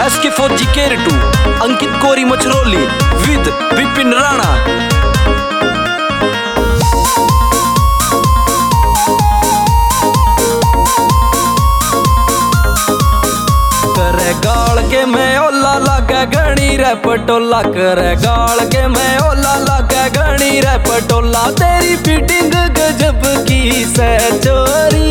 SK Fauji केरटू, Ankit Kori Machhroli with Vipin Rana. करे गाल के मैं ओला लागे घनी रे पटोला, करे गाल के मैं ओला लागे घनी रे पटोला। तेरी फिटिंग गजब की से चोरी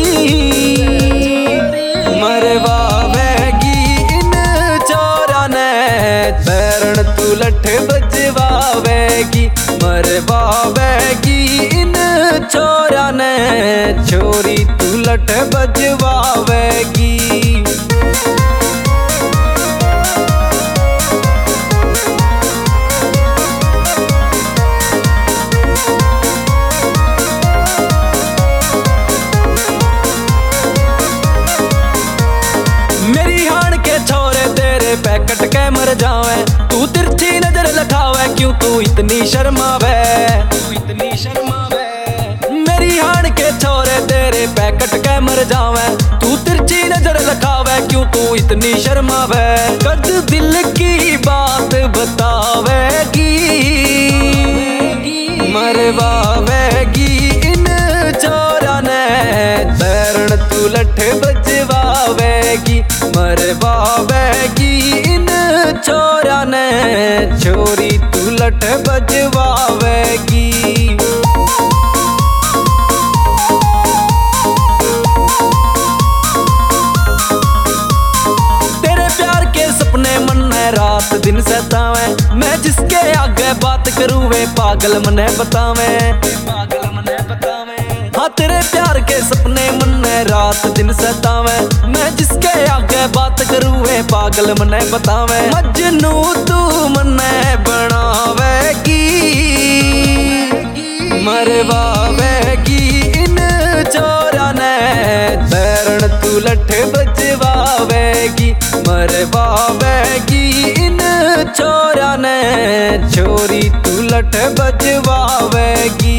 मरवावेगी इन चोरा ने, पैरण तू लठ बजवावेगी मरवावेगी इन चोरा ने, छोरी तू लठ बजवावेगी। पैकट के मर जावे तू तिरछी नजर लखावे, क्यों तू इतनी शर्मावे, तू इतनी शर्मावे। मेरी हान के छोरे तेरे पैकट के मर जावे, तू तिरछी नजर लखावे, क्यों तू इतनी शर्मावे। कद दिल की बात बतावेगी मरवावेगी इन चोरा ने, पैरण तू लठ बजवावेगी मरवावेगी इन चोरा ने, छोरी तू लठ बजवावेगी। तेरे प्यार के सपने मन में रात दिन सतावे, मैं जिसके आगे बात करूं वे पागल मने बतावे, पागल मने बतावे। हाँ तेरे प्यार के सपने मन में रात दिन सतावे, मैं जिसके आगे बात करूं वे पागल मने बतावे। मजनू तू मने बनावेगी मरवावेगी इन चोरा ने, पैरण तू लठ बजवावेगी मरवावेगी इन चोरा ने, छोरी तू लठ बजवावेगी।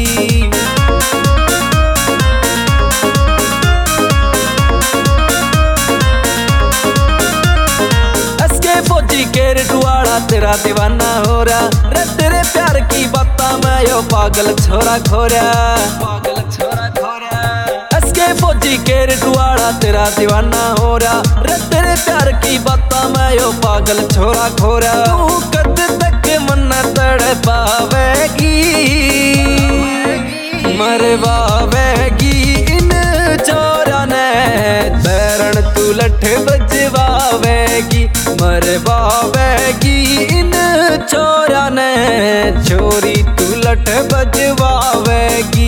केरटू वाला तेरा दीवाना हो रहा रे, तेरे प्यार की बातां मैं यो पागल छोरा खोरा, पागल छोरा खोरा। एसके फौजी केरटू वाला तेरा दीवाना हो रहा रे, तेरे प्यार की बातां मैं यो पागल छोरा खोरा। तू कद तक मन तड़ पावेगी मरवावेगी इन चोरा ने, पैरण तू लठ बजवावेगी मरवावेगी इन चोरा ने, छोरी तू लठ बजवावेगी।